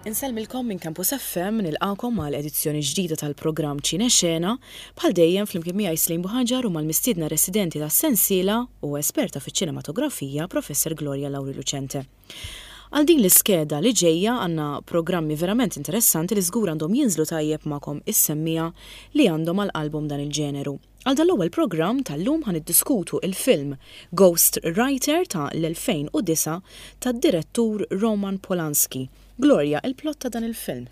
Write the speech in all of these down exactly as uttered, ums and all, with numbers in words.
Insellmilkom minn Campus F M nilqakom mal-edizzjoni ġdida tal-programm Ċina Xena bħal dejjem flimkien miegħi Slim Buħaġar u mal-mistiedna residenti tas-sensiela u esperta fiċ-ċinematografija Professor Gloria Lauri Lucente. Għal din l-iskeda li ġejja għandna programmi verament interessanti li żgur għandhom jinżlu tajjeb magħkom is-semmija li għandhom għall-album dan il-ġeneru. Għal dan l-ewwel programm tal-lum ħaniddiskutu il-film Ghost Writer ta' l-elfejn u disa tad-direttur Roman Polanski. Gloria, il-plott ta' dan il-film.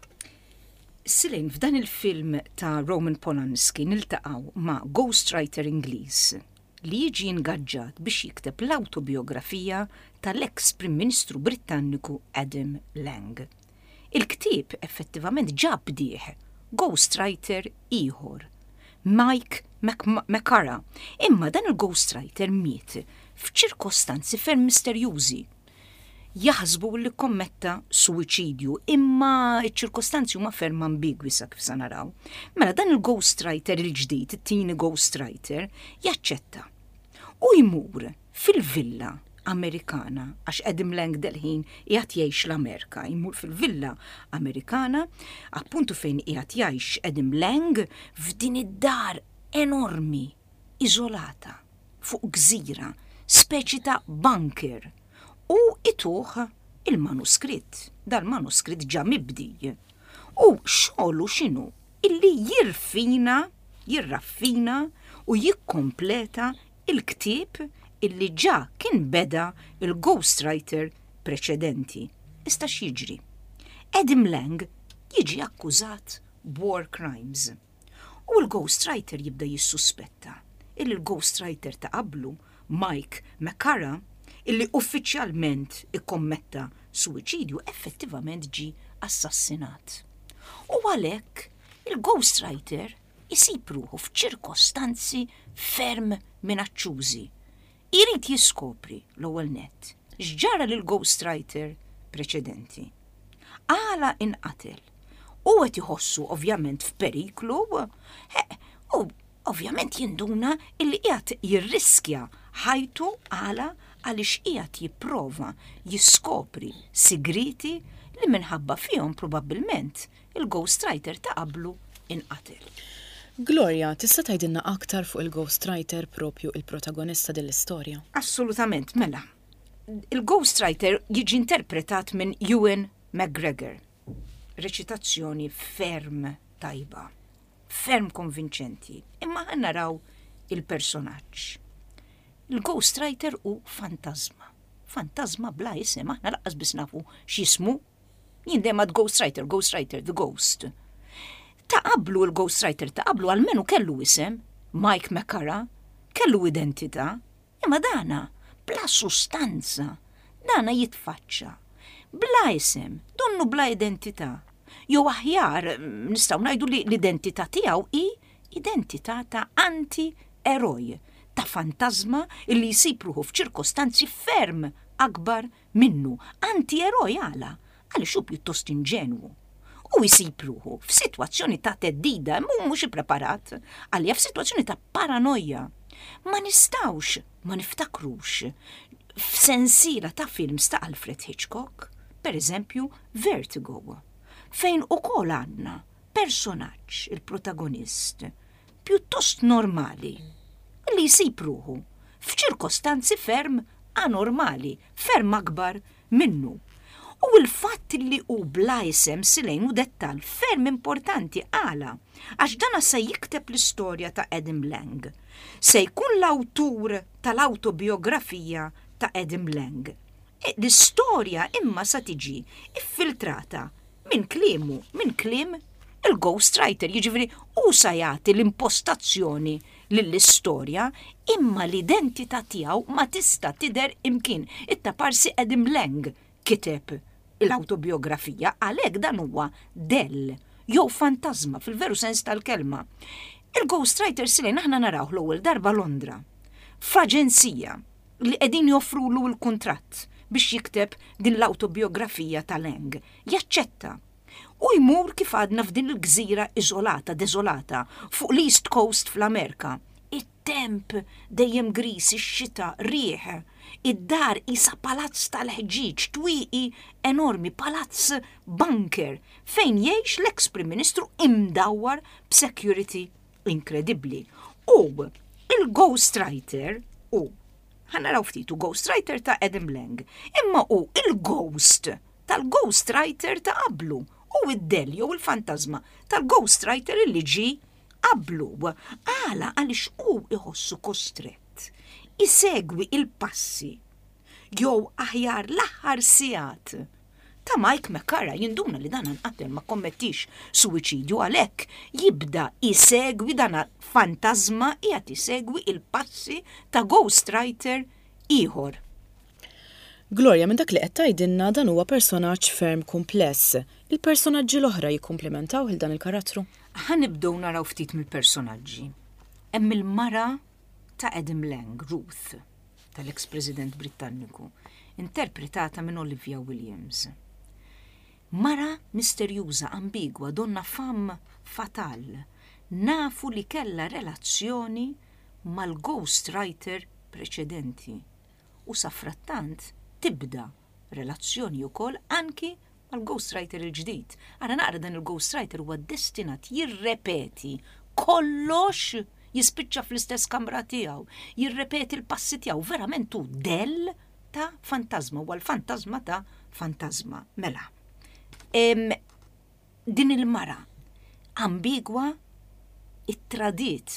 Silin, f'dan il-film ta' Roman Polanski niltaqgħu ma' ghostwriter Ingliż li jiġi ingaġġat biex jikteb l-autobiografija tal-eks Prim Ministru Britanniku Adam Lang. Il-ktieb effettivament ġab bdieħ ghostwriter ieħor, Mike McCara, imma dan il-ghostwriter miet f'ċirkostanzi ferm misterjużi. Jaħsbu li kommetta suwiċidju, imma iċ-ċirkostanzi huma ferm ambigwi sa kif sa naraw. Mela dan il-ghostwriter il-ġdid, it-tieni ghostwriter, jaċċetta u jmur fil-villa Amerikana, għax Adam Lang delħin qiegħed jgħix l-Amerika, jmur fil-villa Amerikana, appuntu fejn qiegħed jgħix Adam Lang f'din id-dar enormi, iżolata, fuq gżira, speċi ta' bunker. U ituħ il-manuskritt, dal-manuskritt ġa mibdi. U xogħlu x'inhu illi jirfina, jirraffina u jikkompleta il-ktieb illi ġa kien beda il-ghostwriter preċedenti. Ista x'jiġri? Adam Lang jiġi akkużat war crimes. U l-ghostwriter jibda jissuspetta illi l-ghostwriter ta' qablu, Mike McCara, illi uffiċjalment ikkommetta suwiċidju effettivament ġi assassinat. U għalhekk il-ghostwriter isib ruħu f'ċirkostanzi ferm minaċċużi. Irid jiskopri l-ewwel nett x'ġara lil ghostwriter preċedenti. Għala inqatel u qed iħossu ovvjament f'periklu u ovvjament jinduna illi qiegħed jirriskja ħajtu għala għaliex qiegħed jipprova jiskopri sigriti li minħabba fihom probabbilment il-ghostwriter ta' qablu inqatel. Gloria, tista' tgħidilna aktar fuq il-ghostwriter propju il-protagonista dell-istorja? Assolutament, mela. Il-ghostwriter jiġi interpretat minn Ewan McGregor. Reċitazzjoni ferm tajba, ferm konvinċenti, imma naraw il-personaġġ. Il-ghostwriter u fantasma. Fantasma bla isem, aħna laqqas biss nafu x'ismu. Jien dejjem għad ghostwriter, ghostwriter, the ghost. Ta' qablu il-ghostwriter ta' qablu għalmenu kellu isem, Mike McCara, kellu identità, imma dana bla sustanza, dana jitfaċċa, bla isem, donnu bla identità. Jew aħjar nistgħu ngħidu li l-identità tiegħu hi identità ta' anti-eroj, ta' fantasma illi jsib ruħu f'ċirkostanzi ferm akbar minnu, anti-eroj għala, għaliex hu pjuttost inġenwu. U jsib ruħu f'sitwazzjoni ta' teddida, mhux ippreparat, għalija f'sitwazzjoni ta' paranoja. Ma nistgħux ma niftakrux f'sensiela ta' films ta' Alfred Hitchcock, per eżempju Vertigo, fejn ukoll għandna personaġġ, il-protagonist, pjuttost normali, li jsib ruħu f'ċirkostanzi ferm anormali, ferm akbar minnu. U l-fatt li u bla isem silejn u dettal ferm importanti għala, għax dana se jikteb l-istorja ta' Adam Lang. Se jkun l-awtur tal-autobiografija ta' Adam Lang. E l-istorja imma sa tiġi iffiltrata minn kliemu, minn kliem il-ghostwriter, jiġifieri u sa jagħti l-impostazzjoni lill-istorja imma l-identità tiegħu ma tista' tidher imkien. Itta parsi Adam Lang kiteb l-autobiografija għalhekk dan huwa dell jew fantasma fil-veru sens tal-kelma. Il-ghostwriter silejn aħna narawh l-ewwel darba Londra f'aġenzija li qegħdin joffrulu l-kuntratt biex jikteb din l-autobiografija ta' Lang. Jaċċetta u jmur kif għadna f'din il-gżira iżolata, deżolata, fuq l-East Coast fl-Amerika. it-temp dejjem gris, ix-xita, riħ, id-dar isa palazz tal-ħġiġ, twieqi enormi, palazz bunker, fejn jgħix l-ex Prim Ministru imdawwar b'security inkredibbli. U il-ghostwriter, u ħanaraw ftitu ghostwriter ta' Adam Lang, imma u il-ghost tal-ghostwriter ta' qablu, u id-del jew il-fantasma tal-ghostwriter illi ġi qablu. Għala għaliex u iħossu kostret isegwi il-passi jew aħjar l-aħħar sigħat ta' Mike McCarra, jinduna li dan nqatel ma kommettix suwiċidju għalhekk jibda isegwi dan fantasma qiegħed isegwi il-passi ta' ghostwriter ieħor. Gloria, minn dak li qed tgħidilna dan huwa personaġġ ferm kumpless. Il-personaġġi l-oħra jikkumplementaw il dan il-karattru? Ħanibdew naraw ftit mill-personaġġi. Hemm il-mara ta' Adam Lang, Ruth, tal-ex-President Britanniku, interpretata minn Olivia Williams. Mara misterjuża, ambigwa, donna fam fatal, nafu li kella relazzjoni mal-ghostwriter preċedenti u safrattant tibda relazzjoni wkoll anki mal-ghostwriter il-ġdid. Ara naqra dan il-ghostwriter huwa destinat jirrepeti kollox, jispiċċa fl-istess kamra tiegħu, jirrepeti l-passi tiegħu, verament hu del ta' fantasma, huwa l-fantasma ta' fantasma. Mela, em, din il-mara ambigwa it-tradit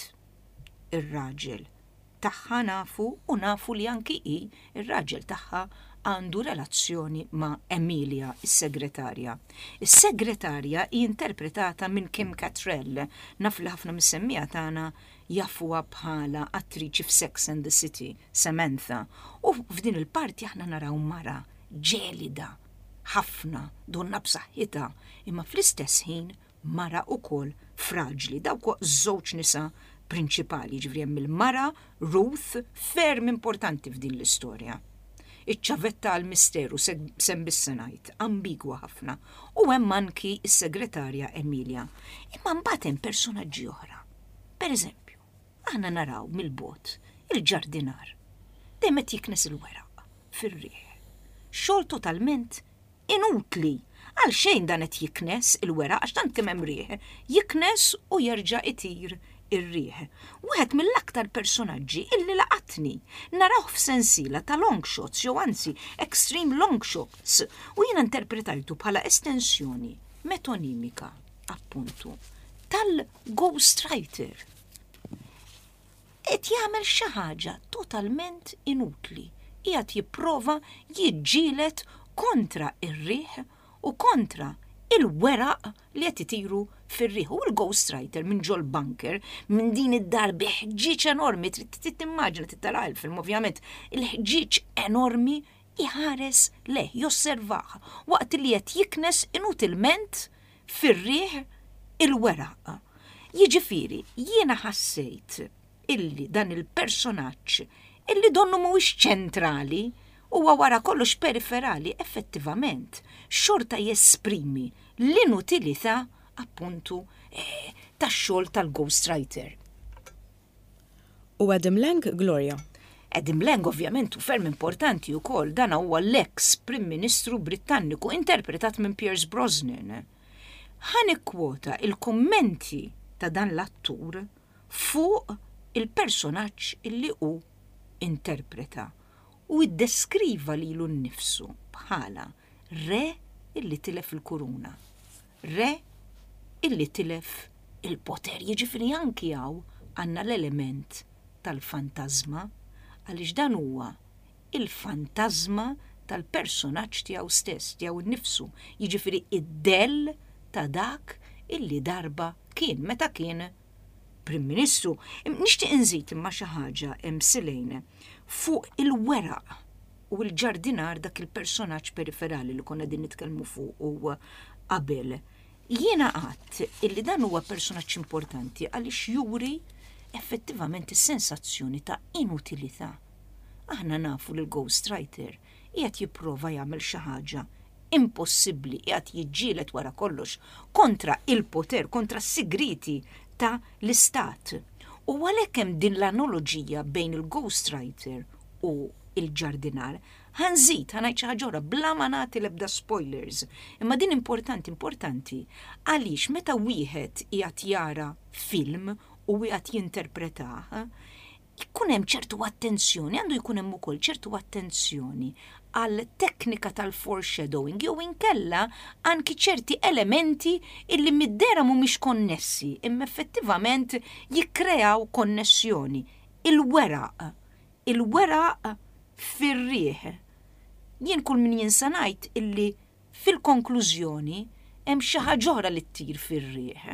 ir-raġel tagħha nafu u nafu li anki hi ir-raġel tagħha għandu relazzjoni ma' Emilia, is-segretarja. Is-segretarja hi interpretata minn Kim Cattrall, naf li ħafna mis-semmija tagħna jafuha bħala attriċi f'Sex and the City, Samantha, u f'din il-parti aħna naraw mara ġelida, ħafna, donna b'saħħitha, imma fl-istess ħin mara ukoll fraġli, dawk żewġ nisa prinċipali, ġifri hemm il-mara Ruth ferm importanti f'din l-istorja. Iċ-ċavetta għal-misteru sem bis-senajt, ambigwa ħafna, u hemm anki s-segretarja Emilia. Imma mbagħad hemm personaġġi oħra. Pereżempju, aħna naraw mill-bot il-ġardinar. Dejjem qed jiknes il-weraq fir-rieħ. Xogħol totalment inutli. Għal xejn dan qed jiknes il-weraq għax tant kemm hemm rieħ, jiknes u jerġa' itir ir-rieħ. Wieħed mill-aktar personaġġi illi laqatni naraw f'sensiela ta' long shots, jew anzi extreme long shots, u jiena interpretajtu bħala estensjoni metonimika, appuntu, tal-ghostwriter. Qed jagħmel xi ħaġa totalment inutli, qiegħed jipprova jiġġieled kontra ir-rieħ u kontra il-weraq li qed itiru fir-rieħ. U l-ghostwriter minn ġol bunker, minn din id-dar biħġiġ enormi, trid timmaġina titara l-film, ovvjament, il-ħġiġ enormi iħares leh, josservaħ, waqt li qed jiknes inutilment fir-rieħ il-weraq. Jiġifieri, jiena ħassejt illi dan il-personaġġ illi donnu mhuwiex ċentrali huwa wara kollox periferali, effettivament xorta jesprimi l-inutilità appuntu eh, tax-xogħol tal-ghostwriter. U Adam Lang, Gloria? Adam Lang ovvjament u ferm importanti wkoll, dan huwa l-ex Prim Ministru Britanniku interpretat minn Pierce Brosnan. Ħanikwota il-kummenti ta' dan l-attur fuq il-personaġġ illi hu interpreta u iddeskriva lilu nnifsu bħala re illi tilef il-kuruna, re illi tilef il-poter. Jiġifieri anki hawn għandna l-element tal-fantasma għaliex dan huwa il-fantasma tal-personaġġ tiegħu stess, tiegħu nnifsu. Jiġifieri id-del ta' dak illi darba kien meta kien Prim Ministru. Nixtieq inżid imma xi ħaġa hemm silejn fuq il-weraq u l-ġardinar dak il-personaġġ periferali li konna din nitkellmu fuq u qabel. Jiena qatt illi dan huwa personaġġ importanti għaliex juri effettivament is-sensazzjoni ta' inutilità. Aħna nafu li l-ghostwriter qiegħed jipprova jagħmel xi ħaġa impossibbli, qiegħed jiġġieled wara kollox kontra il-poter, kontra s-sigriti ta' l-istat. U għalhekk hemm din l-analogija bejn il-ghostwriter u il-ġardinar, ħanżid ħanajt xi ħaġa bla ma nagħti l-ebda spoilers. Imma din importanti, importanti, għaliex meta wieħed qiegħed jara film u qiegħed jinterpretah, jkun hemm ċertu attenzjoni, għandu jkun hemm ukoll ċertu attenzjoni għal teknika tal-foreshadowing jew inkella anki ċerti elementi illi mid-dera mhumiex konnessi, imma effettivament jikkreaw konnessjoni. Il-weraq, il-weraq fir-rieħ. Jien kull min jinsa ngħid illi fil-konklużjoni hemm xi ħaġa oħra li ttir fir-rieħ.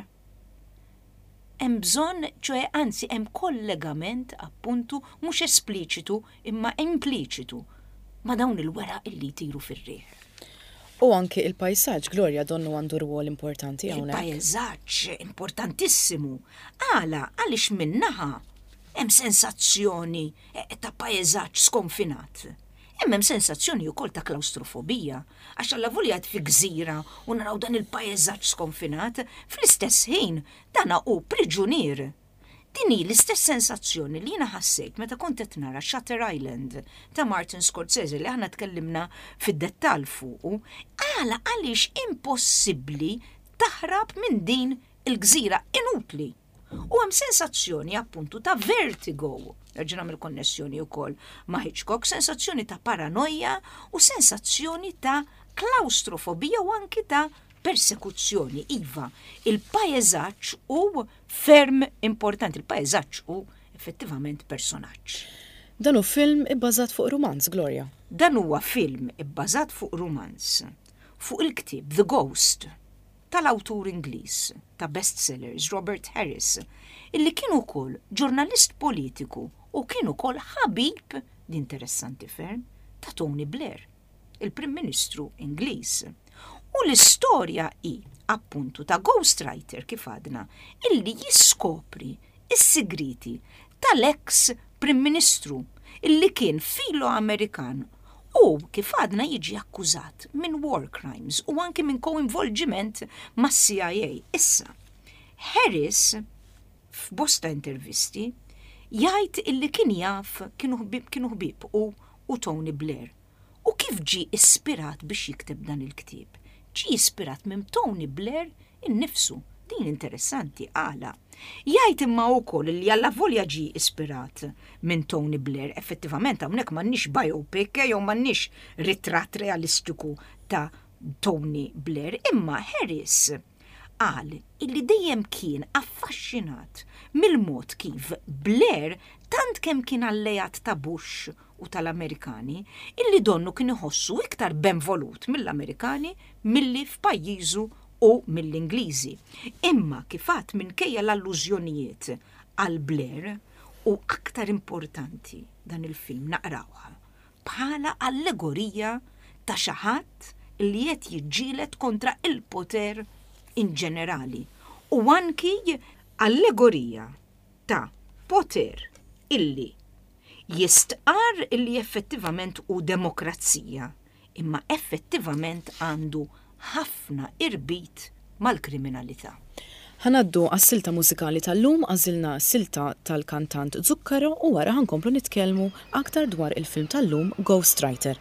Hemm bżonn, ċoe anzi hemm kollegament appuntu mhux espliċitu imma impliċitu ma dawn il-wera illi jtiru fir-rieħ. U anke il-pajsaġġ, Gloria, donnu għandu rwol importanti hawnhekk. Il-pajsaġġ importantissimu. Għala għaliex minnaħa hemm sensazzjoni ta' pajsaġġ skonfinat. Hemm hemm sensazzjoni wkoll ta' klaustrofobija, għax alla volja fi gżira u naraw dan il-pajsaġġ skonfinat, fl-istess ħin dana hu priġunier. Dini l-istess sensazzjoni li jiena ħassejt meta kont qed nara Shutter Island ta' Martin Scorsese li aħna tkellimna fid-dettall fuqu, għala għaliex impossibbli taħrab minn din il-gżira inutli. U hemm sensazzjoni appuntu ta' vertigo, reġina mill-konnessjoni wkoll ma' Hitchcock, sensazzjoni ta' paranoja u sensazzjoni ta' klaustrofobija u anki ta' persekuzzjoni. Iva, il-pajeżaġġ u ferm importanti, il-pajeżaġġ u effettivament personaġġ. Dan hu film ibbażat fuq romanz, Gloria. Dan huwa film ibbażat fuq romanz, fuq il-ktieb The Ghost tal-awtur Ingliż ta' bestsellers Robert Harris, illi kien ukoll ġurnalist politiku u kien ukoll ħabib, di interessanti ferm, ta' Tony Blair, il-Prim Ministru Ingliż. U l-istorja hi appuntu ta' ghostwriter kif għadna illi jiskopri is-sigriti tal-ex Prim Ministru illi kien filo-Amerikan u kif għadna jiġi akkużat minn war crimes u anke minn co-involgiment mas C I A. Issa, Harris f'bosta intervisti jgħid illi kien jaf kienu ħbieb u, u Tony Blair. U kif ġi ispirat biex jikteb dan il-ktieb? Ġi ispirat minn Tony Blair innifsu. Din interessanti għala. Jgħid imma wkoll li alla volja ġi ispirat minn Tony Blair, effettivament hawnhekk m'għandniex biopic jew m'għandniex ritratt realistiku ta' Tony Blair, imma Harris qal illi dejjem kien affaxxinat mill-mod kif Blair tant kemm kien allejat ta' Bush u tal-Amerikani, illi donnu kien iħossu iktar benvolut mill-Amerikani milli f'pajjiżu u mill-Ingliżi. Imma kifat minkejja l-allużjonijiet għal Blair u aktar importanti dan il-film naqrawha bħala allegorija ta' xi ħadd li qed jiġġieled kontra il-poter in ġenerali u anki allegorija ta' poter illi jistqar illi effettivament u demokrazija, imma effettivament għandu ħafna irbit mal-kriminalità. Ħanaddu għas-silta mużikali tal-lum għażilna silta tal-kantant Zucchero u wara ħankomplu nitkellmu aktar dwar il-film tal-lum Ghostwriter.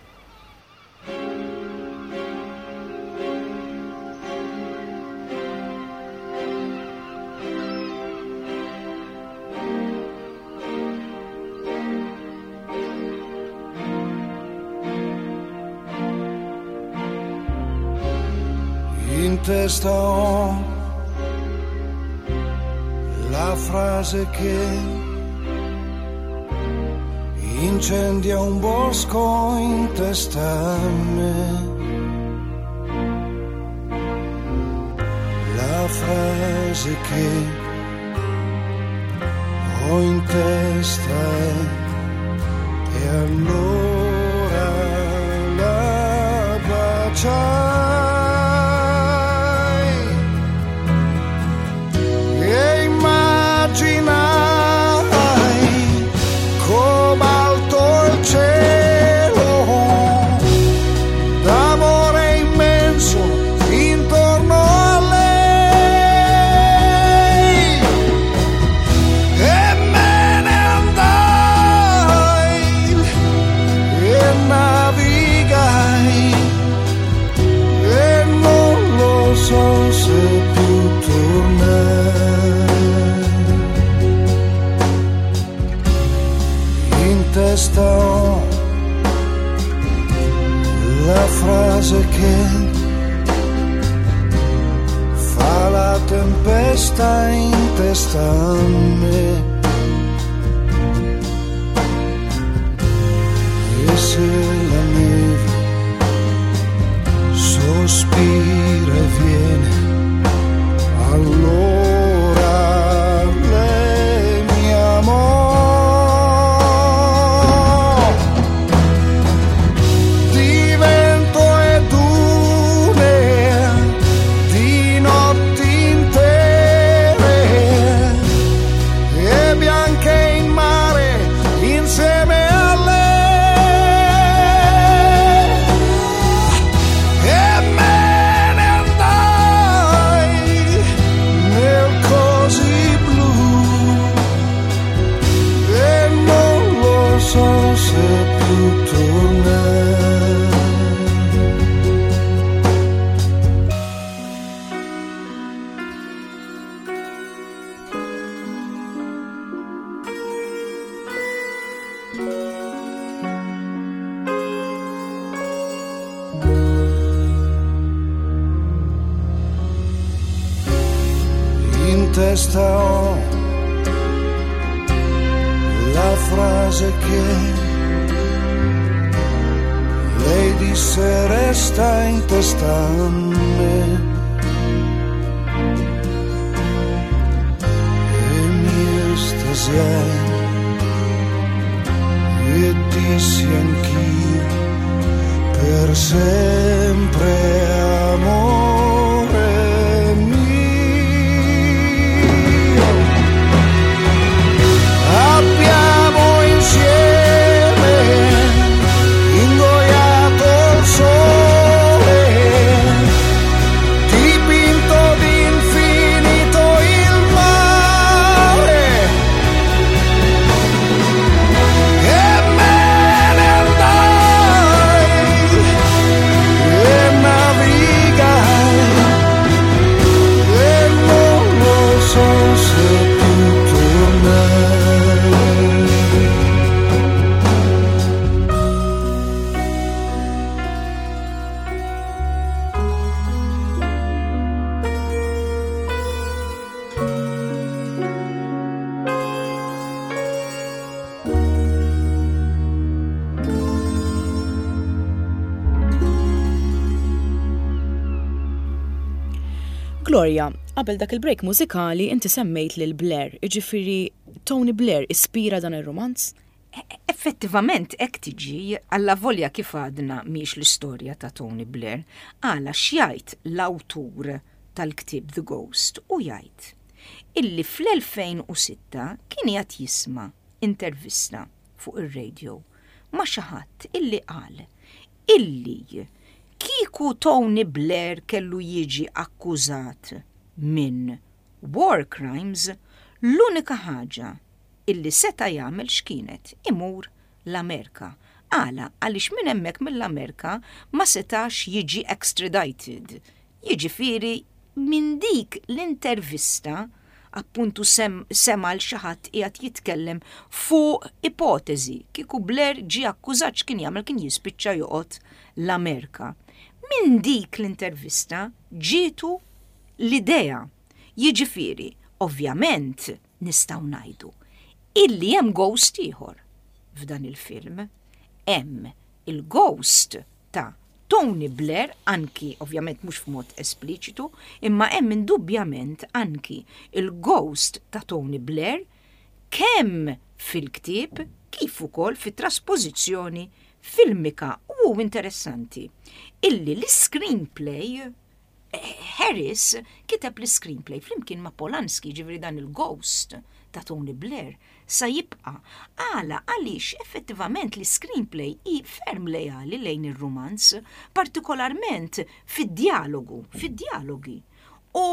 In testa ho la frase che incendia un bosco in testa a me, la frase che ho in testa è e allora la baciai. E tempesta in testa a me. E se la neve sospira e viene, allora lei mi amò. Di vento e dune, di notti intere e bianche in mare insieme a lei. E me ne andai nel così blu e non lo so se più tornare. In testa ho la frase che lei disse resta in testa a me. E mi estasiai e dissi anch'io per sempre amore mio. Abbiamo insieme ingoiato il sole, dipinto d'infinito il mare. E me ne andai e navigai e non lo so se più tornare. Gloria, qabel dak il-break mużikali inti semmejt lil Blair, iġifieri Tony Blair ispira dan ir-romanz? Effettivament hekk tiġi alla volja kif għadna miex l-istorja ta' Tony Blair, għala x'jgħid l-awtur tal-ktieb The Ghost u jgħid illi fl-elfejn u sitta kien jgħid jisma' intervista fuq ir-radio ma' xi ħadd illi qal illi kieku Tony Blair kellu jiġi akkużat minn war crimes, l-unika ħaġa illi seta' jagħmel x'kienet imur l-Amerika. Għala għaliex minn hemmhekk mill-Amerika ma setax jiġi extradited. Jiġifieri minn dik l-intervista appuntu sem, sema l xi ħadd qiegħed jitkellem fuq ipotezi kieku Blair ġie akkużat x'kien jagħmel kien jispiċċa joqgħod l-Amerika. Minn dik l-intervista ġietu l-idea. Jiġifieri, ovvjament nistgħu ngħidu illi hemm ghost ieħor f'dan il-film. Hemm il-ghost ta' Tony Blair, anki ovvjament mhux f'mod espliċitu, imma hemm indubjament anki il-ghost ta' Tony Blair kemm fil-ktieb kif ukoll fit-trasposizzjoni filmika u interessanti illi l-screenplay Harris kiteb l-screenplay flimkien ma' Polanski, ġivri dan il-ghost ta' Tony Blair sa jibqa' għala għaliex effettivament l-screenplay i ferm lejali lejn ir-romanz, partikolarment fid-dialogu, fid-dialogi. U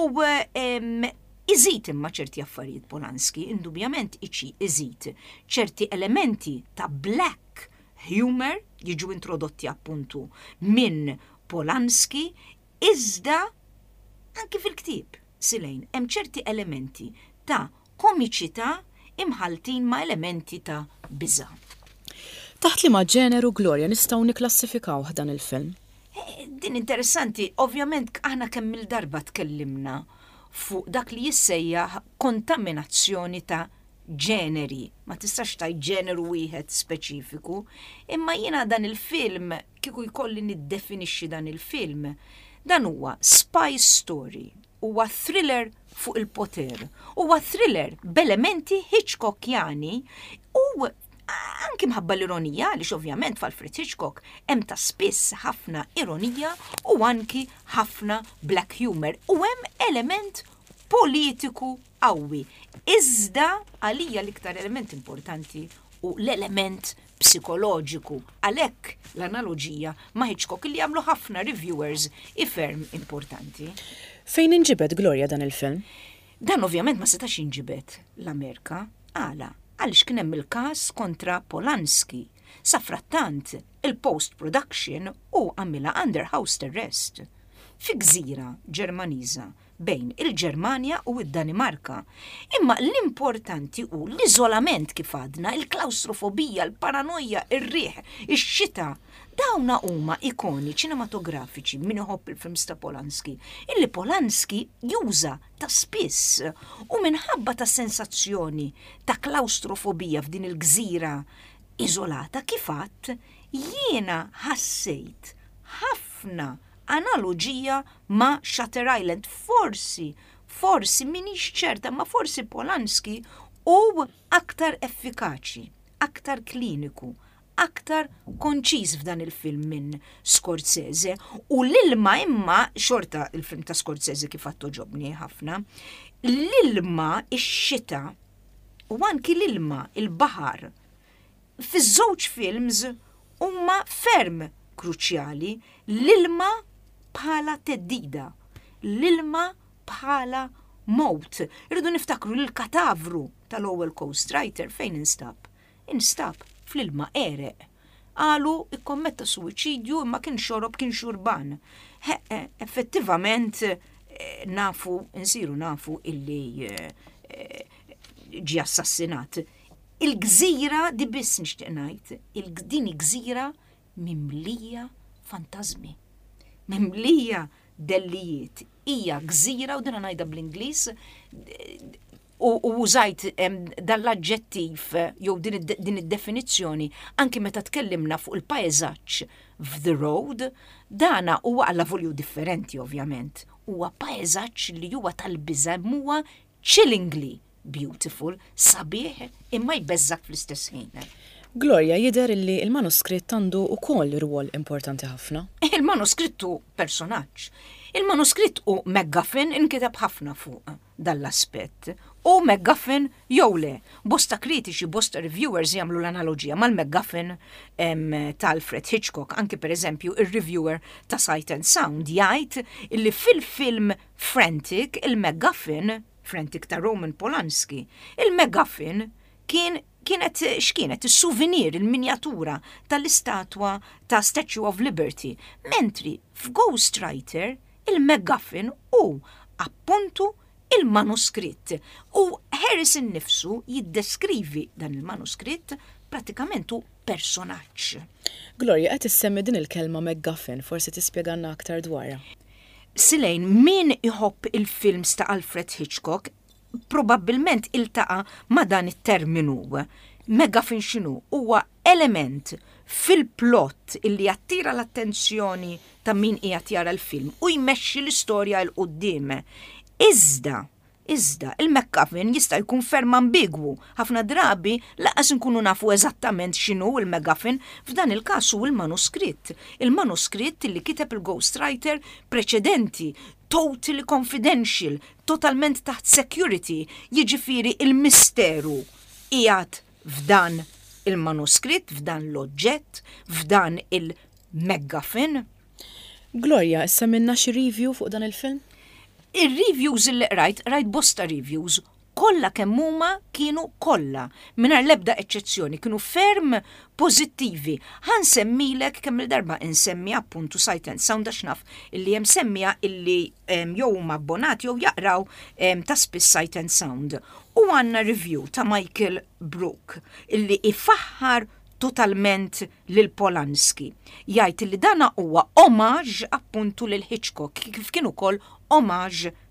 iżid imma ċerti affarijiet Polanski, indubjament iċi iżid ċerti elementi ta' black humor jiġu introdotti appuntu minn Polanski, iżda anki fil-ktieb silejn hemm ċerti elementi ta' komiċità imħaltin ma' elementi ta' biża'. Taħt li ma' ġeneru Gloria nistgħu niklassifikaw dan il-film? Din interessanti, ovvjament aħna kemm il-darba tkellimna fuq dak li jissejjaħ kontaminazzjoni ta' ġeneri. Ma tistax ta' ġeneru wieħed speċifiku, imma jiena dan il-film kieku jkolli niddefinixxi dan il-film. Dan huwa spy story, huwa thriller fuq il-poter, huwa thriller b'elementi Hitchcockiani u anki mħabba l-ironija, li ovvjament f'Alfred Hitchcock hemm ta' spiss ħafna ironija u anki ħafna black humor u hemm element politiku qawwi. Iżda għalija l-iktar element importanti u l-element psikoloġiku. Għalhekk l-analogija ma' Hitchcock li jagħmlu ħafna reviewers iferm importanti. Fejn inġibet Gloria dan il-film? Dan ovvjament ma setax inġibet l-Amerika. Għala, għaliex kien hemm il-każ kontra Polanski. Sa frattant il-post-production u għamilha under house arrest fi gżira Ġermaniża bejn il-Ġermanja u id-Danimarka. Imma l-importanti u l-iżolament kif għadna, il-klaustrofobija, l-paranoja, ir-riħ, ix-xita, dawna huma ikoni ċinematografiċi min iħobb il-films ta' Polanski, illi Polanski juża ta' spiss u minħabba ta' sensazzjoni ta' klaustrofobija f'din il-gżira iżolata kifat jiena ħassejt ħafna analogija ma' Shutter Island. Forsi, forsi minix ċerta, ma' forsi Polanski u aktar effikaċi, aktar kliniku, aktar konċiż f'dan il-film minn Scorsese u l-ilma imma xorta il-film ta' Scorsese kif għattu ġobni ħafna, l-ilma ix-xita u anki l-ilma il-bahar fiż-żewġ films huma ferm kruċjali, l-ilma bħala teddida, l-ilma bħala mowt. Irridu niftakru l-katavru tal-ewwel Ghostwriter fejn instab? Instab fl-ilma ereq. Qalu ikkommetta suwiċidju imma kien xorob kien xurban. Effettivament nafu, insiru nafu illi ġi assassinat. Il-gżira di biss nixtieq ngħid, il-din gżira mimlija fantazmi. Mimlija dellijiet. Hija gżira u dina ngħidha bl-Ingliż u użajt dal-aġġettiv jew din id-definizzjoni anki meta tkellimna fuq il-pajżaġġ f'The Road, dana huwa għalla volju differenti ovvjament. Huwa pajżaġġ li huwa tal-biża' huwa chillingly beautiful, sabiħ imma jbeżżak fl-istess ħin. Gloria, jidher li il-manuskritt għandu ukoll rwol importanti ħafna. Il-manuskrittu personaġġ. Il-manuskritt u MacGuffin inkiteb ħafna fuq dall-aspett. U MacGuffin jew le, bosta kritiċi, bosta reviewers jagħmlu l-analogija mal-MacGuffin tal-Alfred Hitchcock, anki per eżempju il-reviewer ta' Sight and Sound jgħid illi fil-film Frantic, il-MacGuffin, Frantic ta' Roman Polanski, il-MacGuffin kien kienet x'kienet is-souvenir, il-minjatura tal-istatwa ta' Statue of Liberty, mentri f'Ghostwriter il-MacGuffin u appuntu il-manuskritt. U Harrison nifsu jiddeskrivi dan il-manuskritt pratikament hu personaġġ. Gloria, qed issemmi din il-kelma MacGuffin, forsi tispjegalna aktar dwarha. Silejn, min iħobb il-films ta' Alfred Hitchcock probabbilment iltaqa ma' dan it-terminu. MacGuffin x'inhu? Huwa element fil-plott illi jattira l-attenzjoni ta' min qiegħed jara l-film u jmexxi l-istorja l qudiem. Iżda, iżda, il-MacGuffin jista' jkun ferm ambigwu. Ħafna drabi laqas nkunu nafu eżattament x'inhu il-MacGuffin, f'dan il-każ hu il-manuskritt. Il-manuskritt illi kiteb il-Ghostwriter preċedenti, totally confidential, totalment taħt security, jiġifieri il-misteru qiegħed f'dan il-manuskritt, f'dan l-oġġett, f'dan il-MacGuffin. Gloria, issa minna xi review fuq dan il-film? Ir-reviews il rajt, rajt bosta reviews, kollha kemm huma kienu kollha, mingħajr l-ebda eċċezzjoni, kienu ferm pożittivi. Ħan semmilek kemm il-darba insemmi appuntu Sight and Sound għax naf illi hemm semmija illi jew huma abbonati jew jaqraw ta' spiss Sight and Sound. U għandna review ta' Michael Brook illi ifaħħar totalment lil Polanski. Jgħid li dana huwa omaġġ appuntu lil Hitchcock kif kien ukoll omaġġ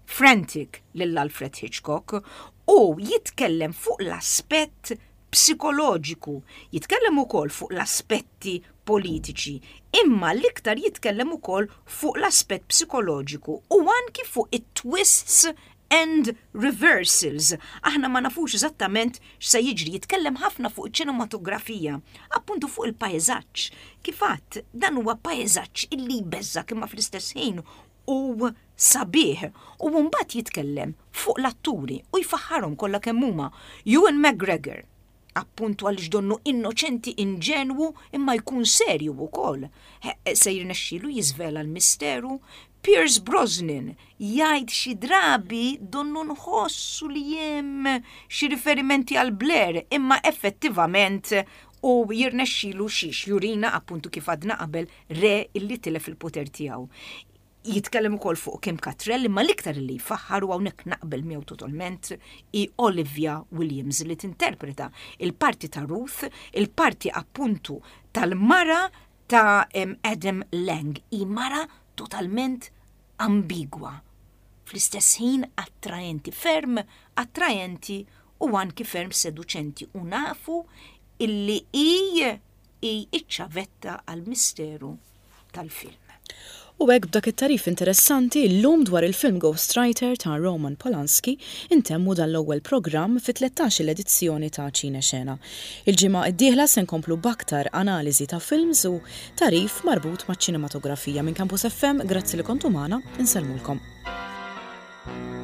Frantic lill-Alfred Hitchcock u jitkellem fuq l-aspett psikoloġiku, jitkellem ukoll fuq l-aspetti politiċi, imma l-iktar jitkellem ukoll fuq l-aspett psikoloġiku u anki fuq it-twists and reversals. Aħna ma nafux eżattament x'se jiġri, jitkellem ħafna fuq iċ-ċinematografija, appuntu fuq il-pajjeżaġġ. Kifat, dan huwa pajjeżaġġ illi jbeżżak imma fl-istess ħin u sabiħ u mbagħad jitkellem fuq l-atturi u jfaħħarhom kollha kemm huma. Ewan McGregor, appuntu għaliex donnu innoċenti inġenwu imma jkun serju wkoll. Se jirnexxielu jiżvela l-misteru. Pierce Brosnan jgħid xi drabi donnu nħossu li hemm xi riferimenti għal Blair imma effettivament u jirnexxielu xiex jurina appuntu kif għadna qabel re illi tilef il-poter tiegħu. Jitkellem ukoll fuq Kim Cattrall imma l-iktar li jfaħħar u hawnhekk naqbel miegħu totalment i Olivia Williams li tinterpreta il-parti ta' Ruth, il-parti appuntu tal-mara ta' Adam Lang, i mara totalment ambigwa. Fl-istess ħin attraenti, ferm attraenti u anki ferm seduċenti u nafu illi i iċċavetta għal-misteru tal-film. U hekk b'dak it-tarif interessanti llum dwar il-film Ghostwriter ta' Roman Polanski intemmu dan l-ewwel programm fit-tlettax-il edizzjoni ta' Cinexena. Il-ġimgħa d-dieħla se nkomplu b'aktar analiżi ta' films u tarif marbut maċ-ċinematografija minn Campus F M. Grazzi li kontu magħna, insellmulkom.